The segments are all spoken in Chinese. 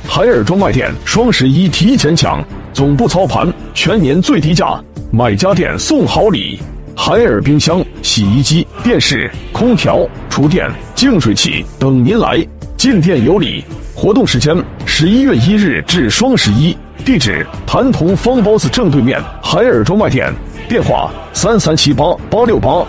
海尔专卖店双11提前抢，总部操盘全年最低价，买家电送好礼。海尔冰箱、洗衣机、电视、空调、厨电、净水器等您来，进店有礼。活动时间11月1日至双11，地址谭同方包子正对面海尔专卖店，电话3378-868。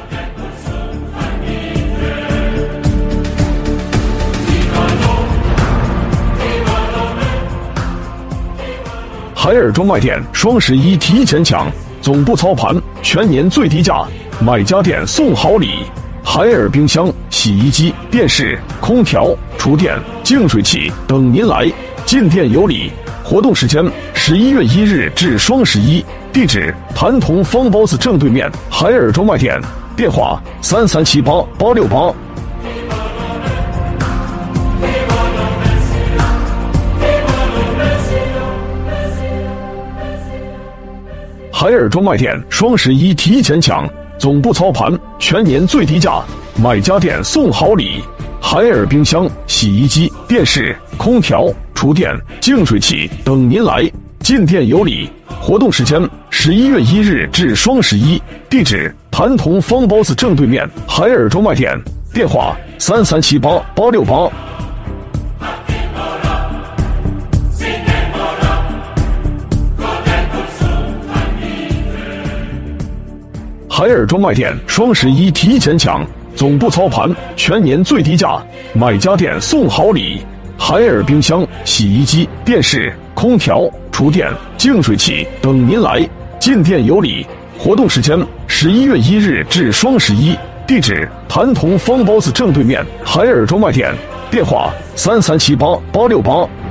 海尔专卖店双11提前抢，总部操盘全年最低价，买家电送好礼。海尔冰箱、洗衣机、电视、空调、厨电、净水器等您来，进店有礼。活动时间11月1日至双11，地址谭同方包子正对面海尔专卖店，电话3378-868。海尔专卖店双11提前抢，总部操盘全年最低价，买家电送好礼。海尔冰箱、洗衣机、电视、空调、厨电、净水器等您来，进店有礼。活动时间11月1日至双11，地址谭同方包子正对面海尔专卖店，电话3378-868。海尔专卖店双11提前抢，总部操盘全年最低价，买家电送好礼。海尔冰箱、洗衣机、电视、空调、厨电、净水器等您来，进店有礼。活动时间11月1日至双11，地址谭同方包子正对面海尔专卖店，电话3378-868。